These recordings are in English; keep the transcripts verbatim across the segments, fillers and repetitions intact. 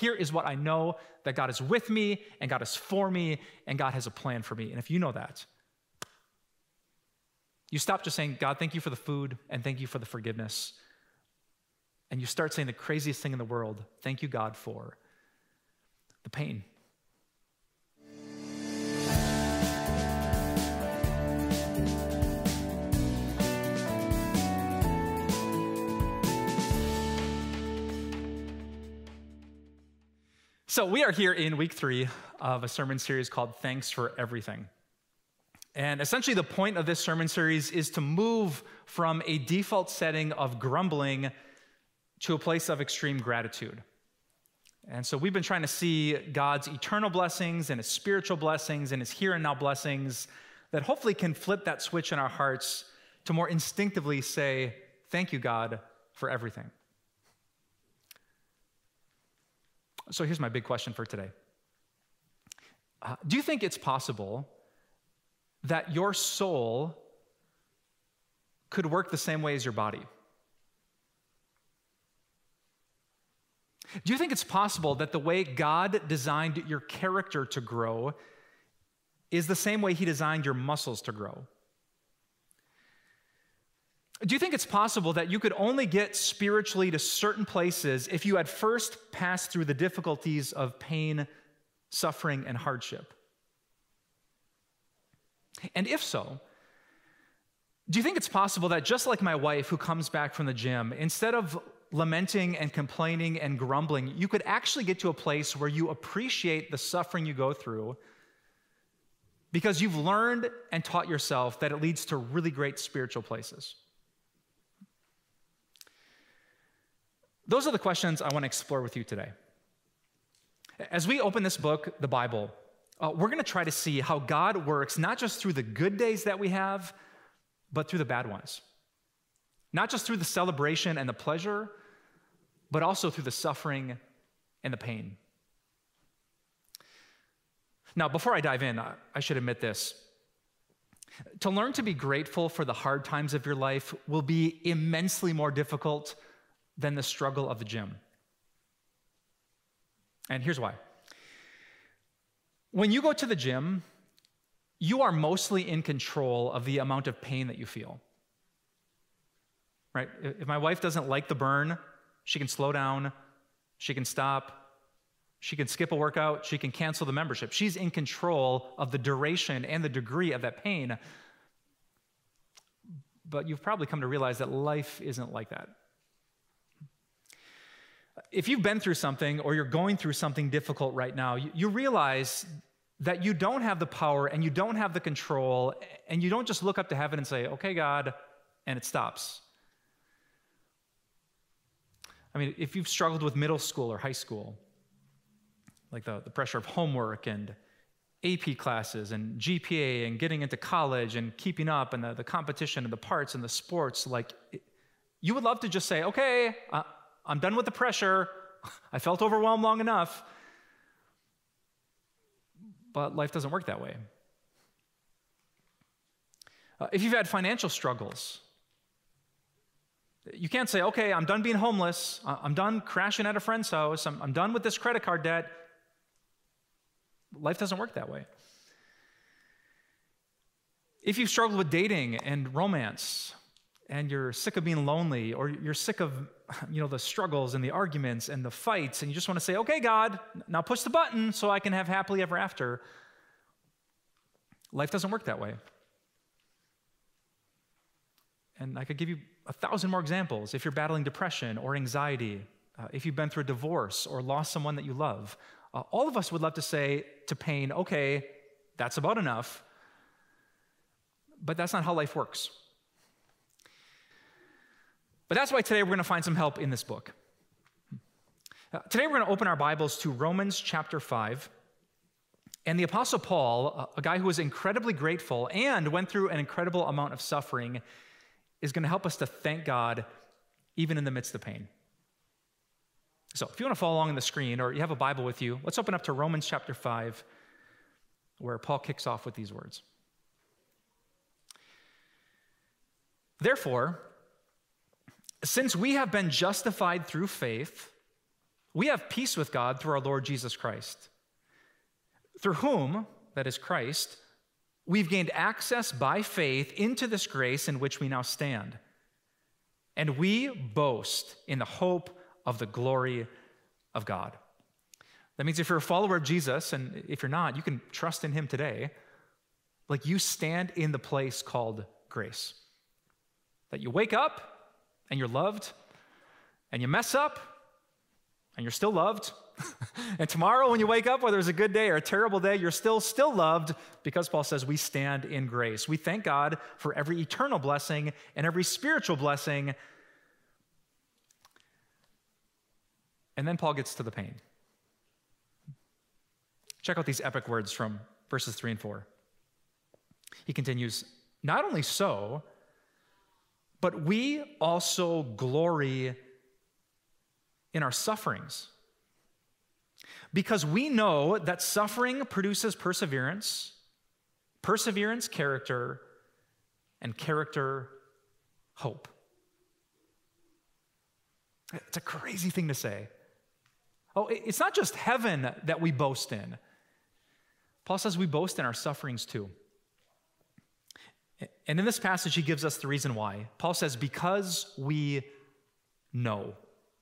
here is what I know, that God is with me, and God is for me, and God has a plan for me. And if you know that, you stop just saying, God, thank you for the food, and thank you for the forgiveness. And you start saying the craziest thing in the world, thank you, God, for the pain. So we are here in week three of a sermon series called Thanks for Everything. And essentially the point of this sermon series is to move from a default setting of grumbling to a place of extreme gratitude. And so we've been trying to see God's eternal blessings and his spiritual blessings and his here and now blessings that hopefully can flip that switch in our hearts to more instinctively say, thank you, God, for everything. So here's my big question for today. Uh, do you think it's possible that your soul could work the same way as your body? Do you think it's possible that the way God designed your character to grow is the same way he designed your muscles to grow? Do you think it's possible that you could only get spiritually to certain places if you had first passed through the difficulties of pain, suffering, and hardship? And if so, do you think it's possible that just like my wife who comes back from the gym, instead of lamenting and complaining and grumbling, you could actually get to a place where you appreciate the suffering you go through because you've learned and taught yourself that it leads to really great spiritual places? Those are the questions I want to explore with you today. As we open this book, the Bible, uh, we're going to try to see how God works not just through the good days that we have, but through the bad ones. Not just through the celebration and the pleasure, but also through the suffering and the pain. Now, before I dive in, I should admit this. To learn to be grateful for the hard times of your life will be immensely more difficult than the struggle of the gym. And here's why. When you go to the gym, you are mostly in control of the amount of pain that you feel. Right? If my wife doesn't like the burn, she can slow down, she can stop, she can skip a workout, she can cancel the membership. She's in control of the duration and the degree of that pain. But you've probably come to realize that life isn't like that. If you've been through something or you're going through something difficult right now, you, you realize that you don't have the power and you don't have the control, and you don't just look up to heaven and say, okay, God, and it stops. I mean, if you've struggled with middle school or high school, like the, the pressure of homework and A P classes and G P A and getting into college and keeping up and the, the competition and the parts and the sports, like, it, you would love to just say, okay, uh, I'm done with the pressure. I felt overwhelmed long enough. But life doesn't work that way. Uh, if you've had financial struggles, you can't say, okay, I'm done being homeless. I'm done crashing at a friend's house. I'm, I'm done with this credit card debt. Life doesn't work that way. If you've struggled with dating and romance, and you're sick of being lonely, or you're sick of, you know, the struggles and the arguments and the fights, and you just want to say, okay, God, now push the button so I can have happily ever after. Life doesn't work that way. And I could give you a thousand more examples. If you're battling depression or anxiety, uh, if you've been through a divorce or lost someone that you love, uh, all of us would love to say to pain, okay, that's about enough. But that's not how life works. But that's why today we're going to find some help in this book. Uh, today we're going to open our Bibles to Romans chapter five. And the Apostle Paul, a guy who was incredibly grateful and went through an incredible amount of suffering, is going to help us to thank God even in the midst of pain. So if you want to follow along on the screen or you have a Bible with you, let's open up to Romans chapter five, where Paul kicks off with these words. Therefore, since we have been justified through faith, We have peace with God through our Lord Jesus Christ, through whom, that is Christ, we've gained access by faith into this grace in which we now stand. And we boast in the hope of the glory of God. That means if you're a follower of Jesus, and if you're not, you can trust in him today, like you stand in the place called grace. That you wake up and you're loved, and you mess up and you're still loved. And tomorrow when you wake up, whether it's a good day or a terrible day, you're still, still loved because Paul says we stand in grace. We thank God for every eternal blessing and every spiritual blessing. And then Paul gets to the pain. Check out these epic words from verses three and four. He continues, not only so, but we also glory in our sufferings, because we know that suffering produces perseverance, perseverance, character, and character, hope. It's a crazy thing to say. Oh, it's not just heaven that we boast in. Paul says we boast in our sufferings too. And in this passage, he gives us the reason why. Paul says, because we know.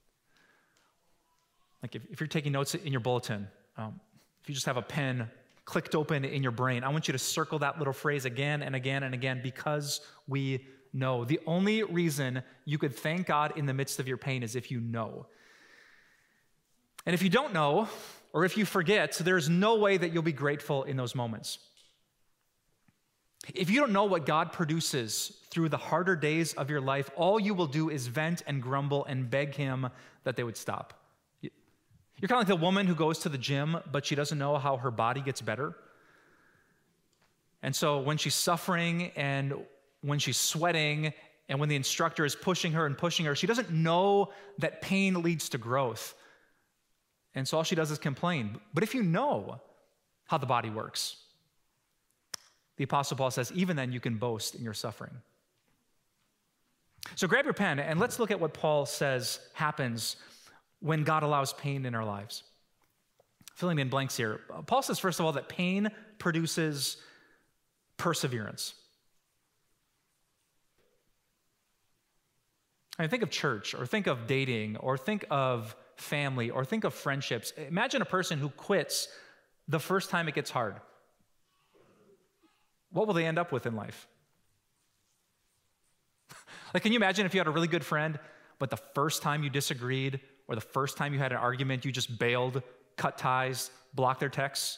Like if, if you're taking notes in your bulletin, um, if you just have a pen clicked open in your brain, I want you to circle that little phrase again and again and again, because we know. The only reason you could thank God in the midst of your pain is if you know. And if you don't know, or if you forget, so there's no way that you'll be grateful in those moments. If you don't know what God produces through the harder days of your life, all you will do is vent and grumble and beg him that they would stop. You're kind of like the woman who goes to the gym, but she doesn't know how her body gets better. And so when she's suffering and when she's sweating and when the instructor is pushing her and pushing her, she doesn't know that pain leads to growth. And so all she does is complain. But if you know how the body works, the Apostle Paul says, even then you can boast in your suffering. So grab your pen and let's look at what Paul says happens when God allows pain in our lives. Filling in blanks here. Paul says, first of all, that pain produces perseverance. I mean, think of church, or think of dating, or think of family, or think of friendships. Imagine a person who quits the first time it gets hard. What will they end up with in life? Like, can you imagine if you had a really good friend, but the first time you disagreed, or the first time you had an argument, you just bailed, cut ties, blocked their texts?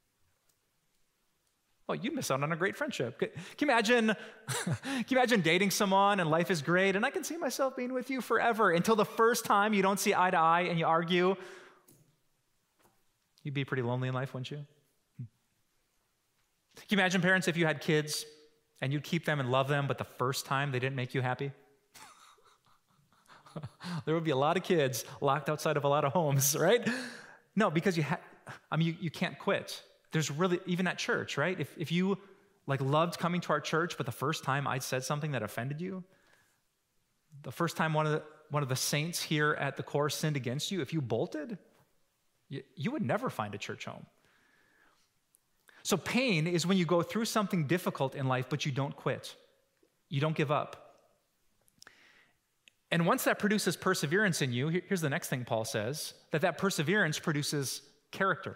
Well, you'd miss out on a great friendship. Can you imagine, can you imagine dating someone and life is great, and I can see myself being with you forever, until the first time you don't see eye to eye and you argue? You'd be pretty lonely in life, wouldn't you? Can you imagine, parents, if you had kids and you'd keep them and love them, but the first time they didn't make you happy? There would be a lot of kids locked outside of a lot of homes, right? No, because you ha- I mean, you, you can't quit. There's really, even at church, right? If if you like loved coming to our church, but the first time I said something that offended you, the first time one of the one of the saints here at the core sinned against you, if you bolted, you, you would never find a church home. So pain is when you go through something difficult in life, but you don't quit. You don't give up. And once that produces perseverance in you, here's the next thing Paul says, that that perseverance produces character.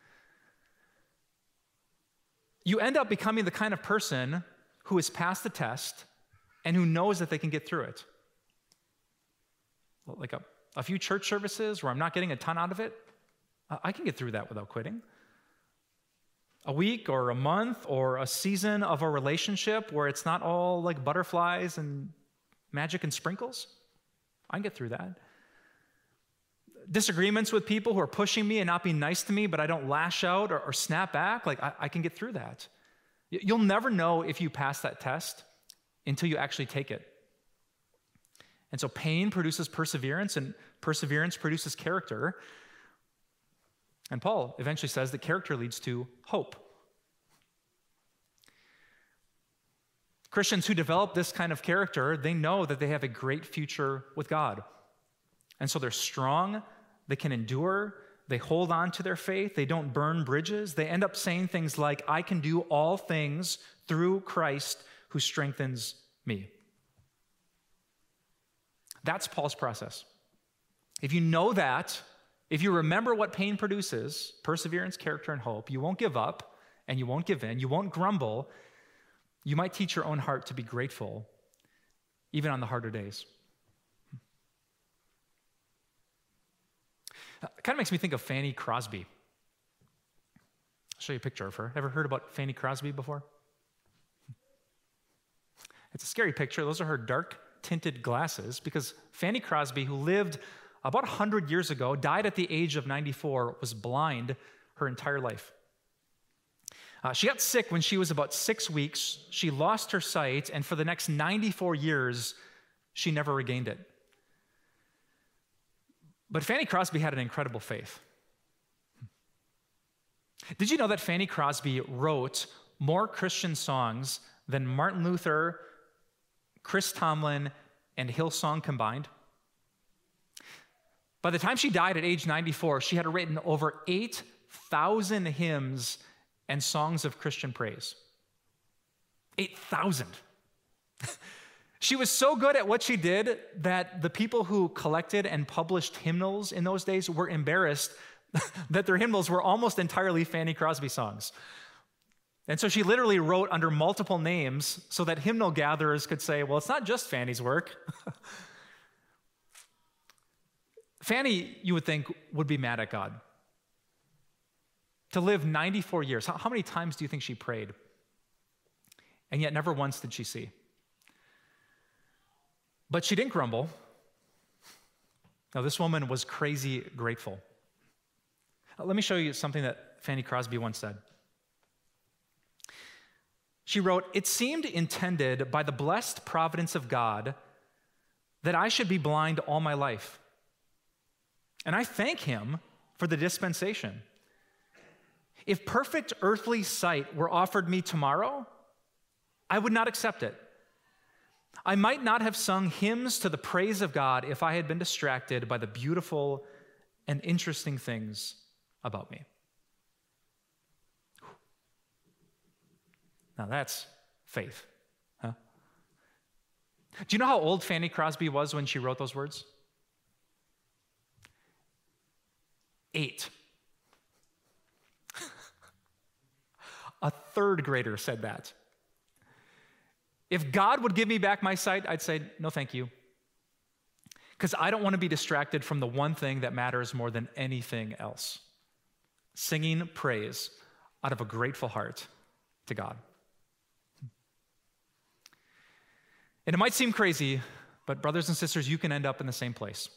You end up becoming the kind of person who has passed the test and who knows that they can get through it. Like a, a few church services where I'm not getting a ton out of it, I can get through that without quitting. A week or a month or a season of a relationship where it's not all like butterflies and magic and sprinkles, I can get through that. Disagreements with people who are pushing me and not being nice to me, but I don't lash out or, or snap back, like I, I can get through that. You'll never know if you pass that test until you actually take it. And so pain produces perseverance, and perseverance produces character. And Paul eventually says that character leads to hope. Christians who develop this kind of character, they know that they have a great future with God. And so they're strong, they can endure, they hold on to their faith, they don't burn bridges. They end up saying things like, I can do all things through Christ who strengthens me. That's Paul's process. If you know that, if you remember what pain produces, perseverance, character, and hope, you won't give up and you won't give in, you won't grumble. You might teach your own heart to be grateful, even on the harder days. It kind of makes me think of Fanny Crosby. I'll show you a picture of her. Ever heard about Fanny Crosby before? It's a scary picture. Those are her dark tinted glasses, because Fanny Crosby, who lived about one hundred years ago, died at the age of ninety-four, was blind her entire life. Uh, she got sick when she was about six weeks. She lost her sight, and for the next ninety-four years, she never regained it. But Fanny Crosby had an incredible faith. Did you know that Fanny Crosby wrote more Christian songs than Martin Luther, Chris Tomlin, and Hillsong combined? By the time she died at age ninety-four, she had written over eight thousand hymns and songs of Christian praise. eight thousand. She was so good at what she did that the people who collected and published hymnals in those days were embarrassed that their hymnals were almost entirely Fanny Crosby songs. And so she literally wrote under multiple names so that hymnal gatherers could say, well, it's not just Fanny's work. Fanny, you would think, would be mad at God. To live ninety-four years, how, how many times do you think she prayed? And yet never once did she see. But she didn't grumble. Now, this woman was crazy grateful. Let me show you something that Fanny Crosby once said. She wrote, "It seemed intended by the blessed providence of God that I should be blind all my life. And I thank him for the dispensation. If perfect earthly sight were offered me tomorrow, I would not accept it. I might not have sung hymns to the praise of God if I had been distracted by the beautiful and interesting things about me." Now that's faith, huh? Do you know how old Fanny Crosby was when she wrote those words? Eight. A third grader said that. If God would give me back my sight, I'd say, no, thank you. Because I don't want to be distracted from the one thing that matters more than anything else: singing praise out of a grateful heart to God. And it might seem crazy, but brothers and sisters, you can end up in the same place.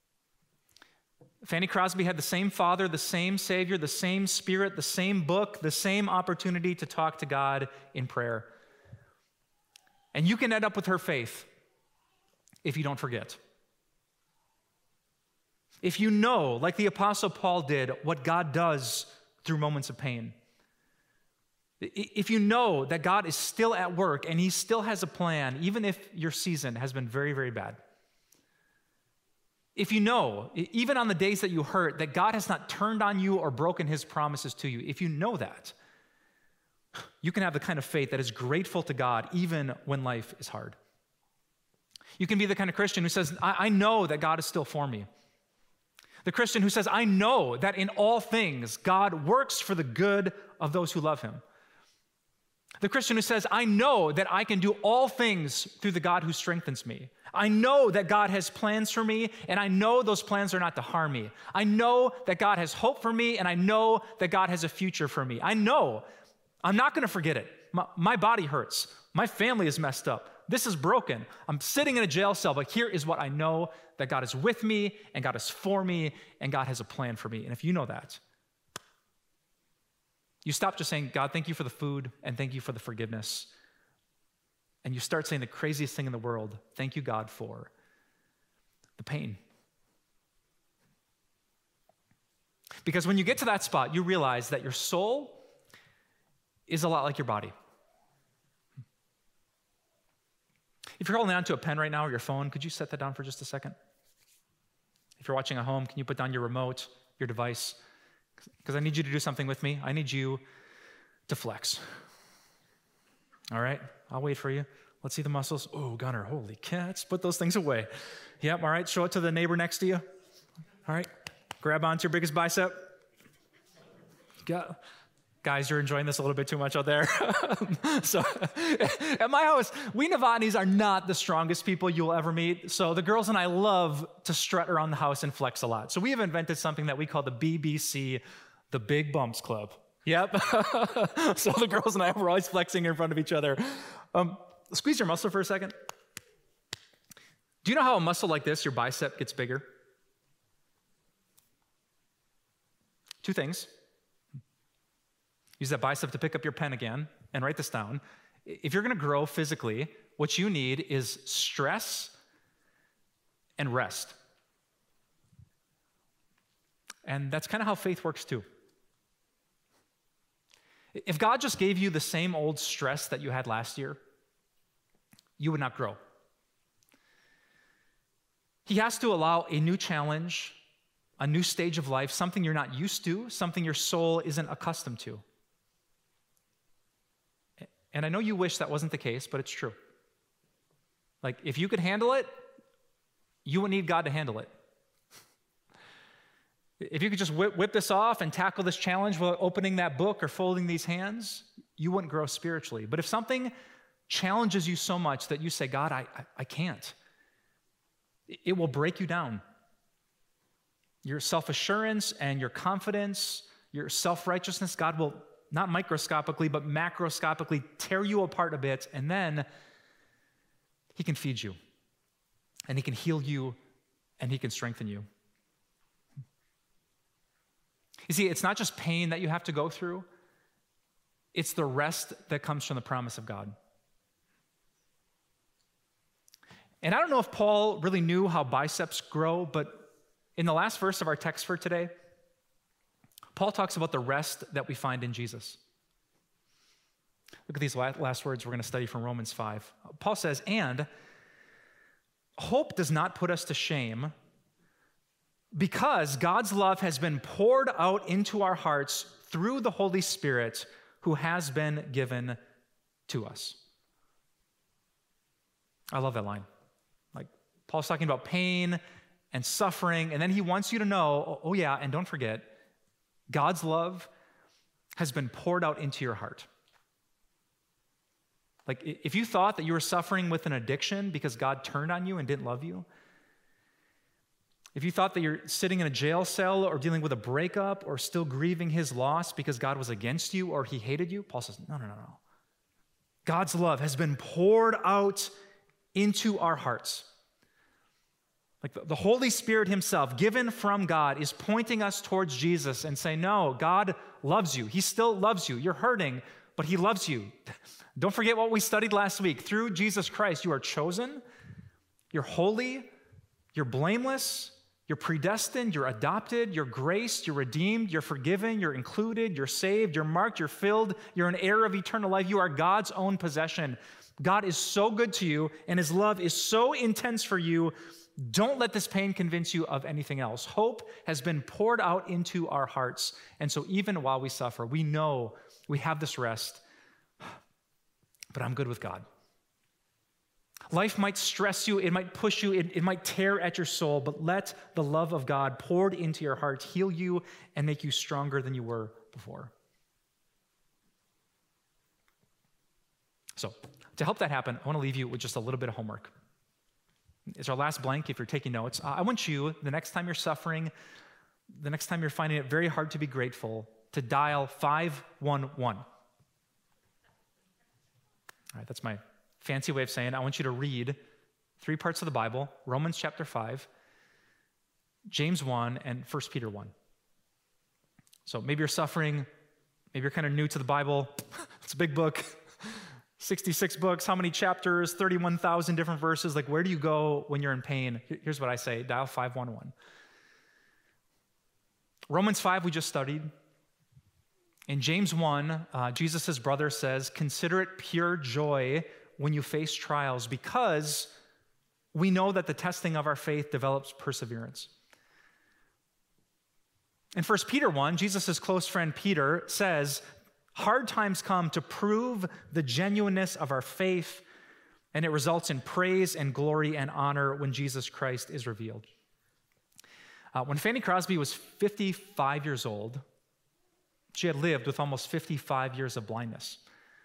Fanny Crosby had the same Father, the same Savior, the same Spirit, the same book, the same opportunity to talk to God in prayer. And you can end up with her faith if you don't forget. If you know, like the Apostle Paul did, what God does through moments of pain. If you know that God is still at work and he still has a plan, even if your season has been very, very bad. If you know, even on the days that you hurt, that God has not turned on you or broken his promises to you, if you know that, you can have the kind of faith that is grateful to God even when life is hard. You can be the kind of Christian who says, I, I know that God is still for me. The Christian who says, I know that in all things God works for the good of those who love him. The Christian who says, I know that I can do all things through the God who strengthens me. I know that God has plans for me, and I know those plans are not to harm me. I know that God has hope for me, and I know that God has a future for me. I know. I'm not going to forget it. My, my body hurts. My family is messed up. This is broken. I'm sitting in a jail cell, but here is what I know, that God is with me, and God is for me, and God has a plan for me. And if you know that, you stop just saying, God, thank you for the food, and thank you for the forgiveness. And you start saying the craziest thing in the world, thank you, God, for the pain. Because when you get to that spot, you realize that your soul is a lot like your body. If you're holding on to a pen right now or your phone, could you set that down for just a second? If if you're watching at home, can you put down your remote, your device? Because I need you to do something with me. I need you to flex. All right, I'll wait for you. Let's see the muscles. Oh, Gunnar, holy cats, put those things away. Yep, all right, show it to the neighbor next to you. All right, grab onto your biggest bicep. Got, guys, you're enjoying this a little bit too much out there. So at my house, we Novotnys are not the strongest people you'll ever meet. So the girls and I love to strut around the house and flex a lot. So we have invented something that we call the B B C, the Big Bumps Club. Yep. So the girls and I were always flexing in front of each other. Um, squeeze your muscle for a second. Do you know how a muscle like this, your bicep, gets bigger? Two things. Use that bicep to pick up your pen again and write this down. If you're going to grow physically, what you need is stress and rest. And that's kind of how faith works too. If God just gave you the same old stress that you had last year, you would not grow. He has to allow a new challenge, a new stage of life, something you're not used to, something your soul isn't accustomed to. And I know you wish that wasn't the case, but it's true. Like, if you could handle it, you wouldn't need God to handle it. If you could just whip, whip this off and tackle this challenge without opening that book or folding these hands, you wouldn't grow spiritually. But if something challenges you so much that you say, God, I, I, I can't, it will break you down. Your self-assurance and your confidence, your self-righteousness, God will not microscopically, but macroscopically tear you apart a bit, and then he can feed you, and he can heal you, and he can strengthen you. You see, it's not just pain that you have to go through. It's the rest that comes from the promise of God. And I don't know if Paul really knew how biceps grow, but in the last verse of our text for today, Paul talks about the rest that we find in Jesus. Look at these last words we're going to study from Romans five. Paul says, "And hope does not put us to shame, because God's love has been poured out into our hearts through the Holy Spirit who has been given to us." I love that line. Like, Paul's talking about pain and suffering, and then he wants you to know, oh yeah, and don't forget, God's love has been poured out into your heart. Like, if you thought that you were suffering with an addiction because God turned on you and didn't love you, if you thought that you're sitting in a jail cell or dealing with a breakup or still grieving his loss because God was against you or he hated you, Paul says, no, no, no, no. God's love has been poured out into our hearts. Like the, the Holy Spirit himself, given from God, is pointing us towards Jesus and saying, no, God loves you. He still loves you. You're hurting, but he loves you. Don't forget what we studied last week. Through Jesus Christ, you are chosen, you're holy, you're blameless, you're predestined, you're adopted, you're graced, you're redeemed, you're forgiven, you're included, you're saved, you're marked, you're filled, you're an heir of eternal life. You are God's own possession. God is so good to you, and his love is so intense for you. Don't let this pain convince you of anything else. Hope has been poured out into our hearts, and so even while we suffer, we know we have this rest, but I'm good with God. Life might stress you, it might push you, it, it might tear at your soul, but let the love of God poured into your heart heal you and make you stronger than you were before. So, to help that happen, I want to leave you with just a little bit of homework. It's our last blank if you're taking notes. I want you, the next time you're suffering, the next time you're finding it very hard to be grateful, to dial five one one. All right, that's my fancy way of saying I want you to read three parts of the Bible: Romans chapter five, James one, and First Peter one. So maybe you're suffering, maybe you're kind of new to the Bible. It's a big book, sixty-six books, how many chapters, thirty-one thousand different verses. Like, where do you go when you're in pain? Here's what I say: dial five one one. Romans five we just studied. In James one, uh, Jesus' brother says, "Consider it pure joy when you face trials, because we know that the testing of our faith develops perseverance. In First Peter one, Jesus' close friend Peter says, hard times come to prove the genuineness of our faith, and it results in praise and glory and honor when Jesus Christ is revealed. Uh, when Fanny Crosby was fifty-five years old, she had lived with almost fifty-five years of blindness.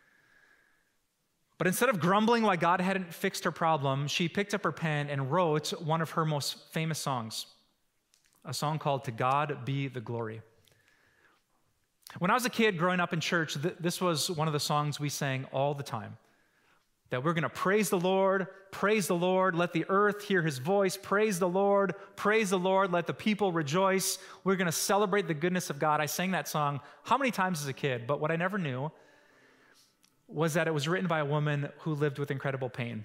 But instead of grumbling why God hadn't fixed her problem, she picked up her pen and wrote one of her most famous songs, a song called To God Be the Glory. When I was a kid growing up in church, th- this was one of the songs we sang all the time. That we're going to praise the Lord, praise the Lord, let the earth hear his voice, praise the Lord, praise the Lord, let the people rejoice. We're going to celebrate the goodness of God. I sang that song how many times as a kid, but what I never knew was that it was written by a woman who lived with incredible pain.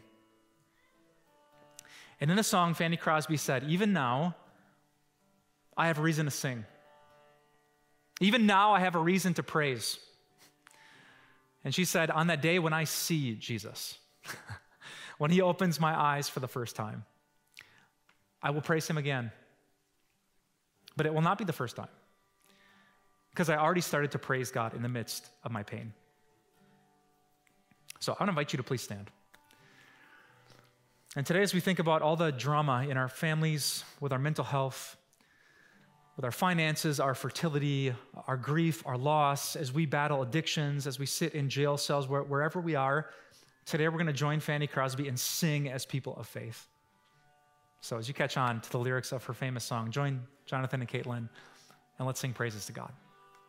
And in the song, Fanny Crosby said, even now, I have a reason to sing. Even now, I have a reason to praise. And she said, on that day when I see Jesus, when he opens my eyes for the first time, I will praise him again. But it will not be the first time, because I already started to praise God in the midst of my pain. So I want to invite you to please stand. And today, as we think about all the drama in our families, with our mental health, with our finances, our fertility, our grief, our loss, as we battle addictions, as we sit in jail cells, where, wherever we are, today we're going to join Fanny Crosby and sing as people of faith. So as you catch on to the lyrics of her famous song, join Jonathan and Caitlin, and let's sing praises to God.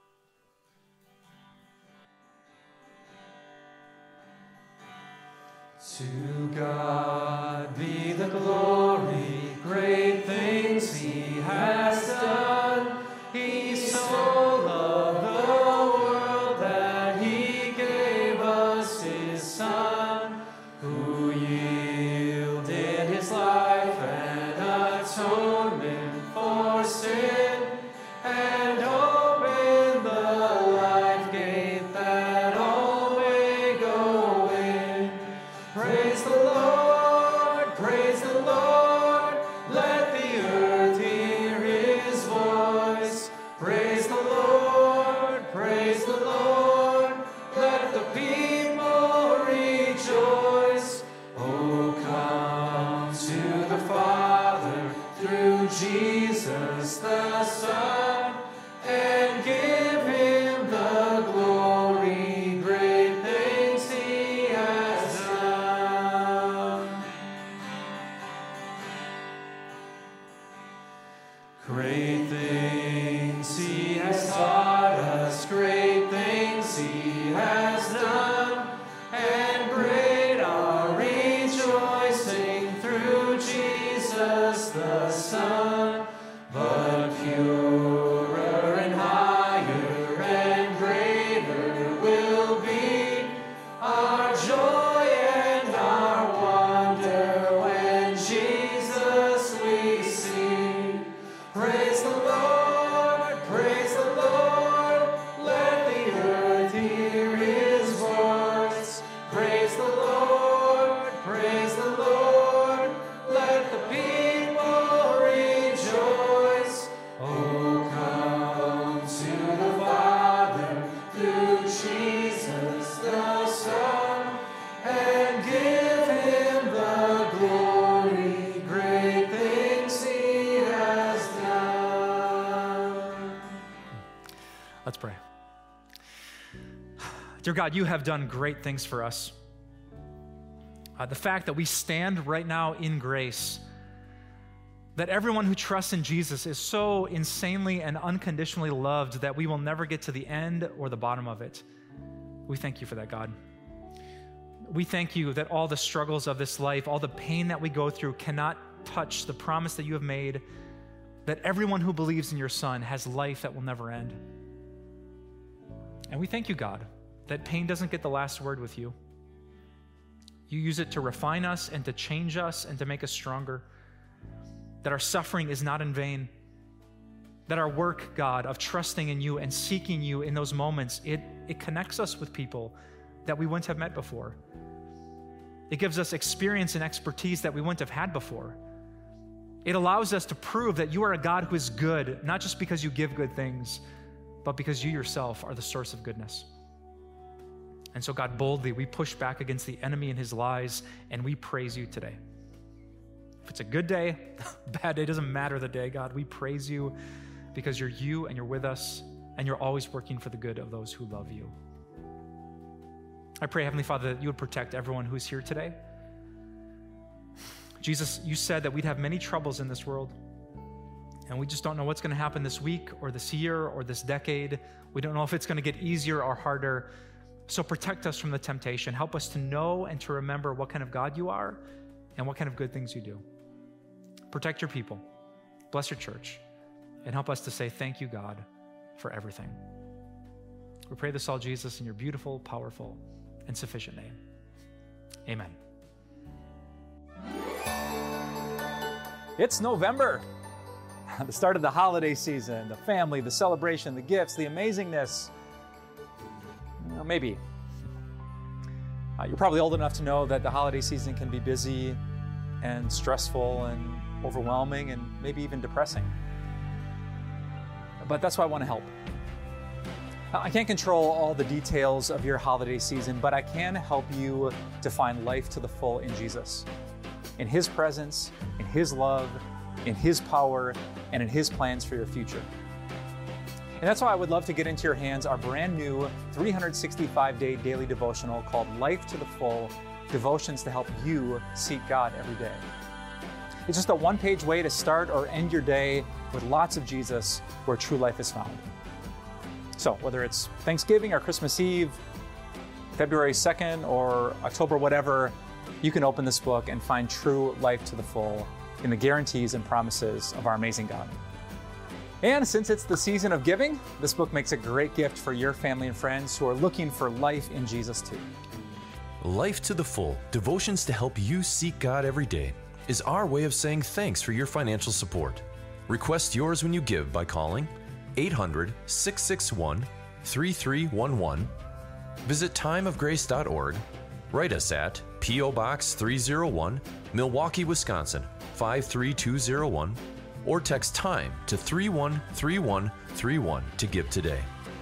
To God be the glory, great things he has done. He so loved the world that he gave us his Son, who yielded his life and atonement for sin, and opened the life gate that all may go in. Praise the Lord, praise the Lord, let the earth hear his voice. Praise the Lord, praise the Lord, let the people rejoice. Oh, come to the Father through Jesus the Son, and give him the glory, great things he has done. Great things he has taught us, great things he has done, and great our rejoicing through Jesus the Son. But purer and higher and greater will be our joy and our wonder when Jesus we see. Praise the Lord, praise the Lord, let the earth hear his voice. Praise the Lord, praise the Lord, let the people rejoice. Oh, come to the Father through Jesus the Son, and give him the glory, great things he has done. Let's pray. Dear God, you have done great things for us. Uh, the fact that we stand right now in grace, that everyone who trusts in Jesus is so insanely and unconditionally loved that we will never get to the end or the bottom of it. We thank you for that, God. We thank you that all the struggles of this life, all the pain that we go through cannot touch the promise that you have made, that everyone who believes in your Son has life that will never end. And we thank you, God, that pain doesn't get the last word with you. You use it to refine us and to change us and to make us stronger. That our suffering is not in vain. That our work, God, of trusting in you and seeking you in those moments, it, it connects us with people that we wouldn't have met before. It gives us experience and expertise that we wouldn't have had before. It allows us to prove that you are a God who is good, not just because you give good things, but because you yourself are the source of goodness. And so, God, boldly, we push back against the enemy and his lies, and we praise you today. If it's a good day, bad day, doesn't matter the day, God. We praise you because you're you and you're with us, and you're always working for the good of those who love you. I pray, Heavenly Father, that you would protect everyone who's here today. Jesus, you said that we'd have many troubles in this world, and we just don't know what's going to happen this week or this year or this decade. We don't know if it's going to get easier or harder. So protect us from the temptation. Help us to know and to remember what kind of God you are and what kind of good things you do. Protect your people. Bless your church. And help us to say thank you, God, for everything. We pray this all, Jesus, in your beautiful, powerful, and sufficient name. Amen. It's November, the start of the holiday season, the family, the celebration, the gifts, the amazingness. Well, maybe. Uh, you're probably old enough to know that the holiday season can be busy and stressful and overwhelming and maybe even depressing. But that's why I want to help. I can't control all the details of your holiday season, but I can help you to find life to the full in Jesus. In His presence, in His love, in His power, and in His plans for your future. And that's why I would love to get into your hands our brand new three hundred sixty-five day daily devotional called Life to the Full, Devotions to help you seek God every day. It's just a one-page way to start or end your day with lots of Jesus where true life is found. So whether it's Thanksgiving or Christmas Eve, February second or October, whatever, you can open this book and find true life to the full in the guarantees and promises of our amazing God. And since it's the season of giving, this book makes a great gift for your family and friends who are looking for life in Jesus too. Life to the Full, Devotions to help you seek God every day, is our way of saying thanks for your financial support. Request yours when you give by calling eight hundred, six six one, three three one one. Visit time of grace dot org. Write us at P O Box three oh one, Milwaukee, Wisconsin five three two zero one, or text TIME to three one three one three one to give today.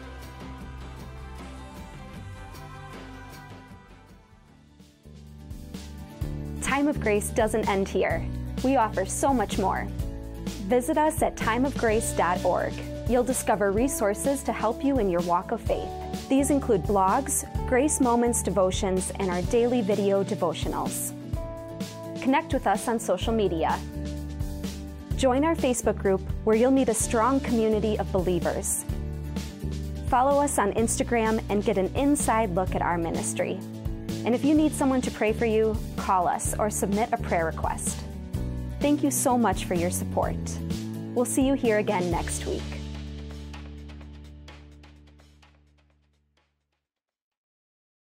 Time of Grace doesn't end here. We offer so much more. Visit us at time of grace dot org. You'll discover resources to help you in your walk of faith. These include blogs, Grace Moments devotions, and our daily video devotionals. Connect with us on social media. Join our Facebook group where you'll meet a strong community of believers. Follow us on Instagram and get an inside look at our ministry. And if you need someone to pray for you, call us or submit a prayer request. Thank you so much for your support. We'll see you here again next week.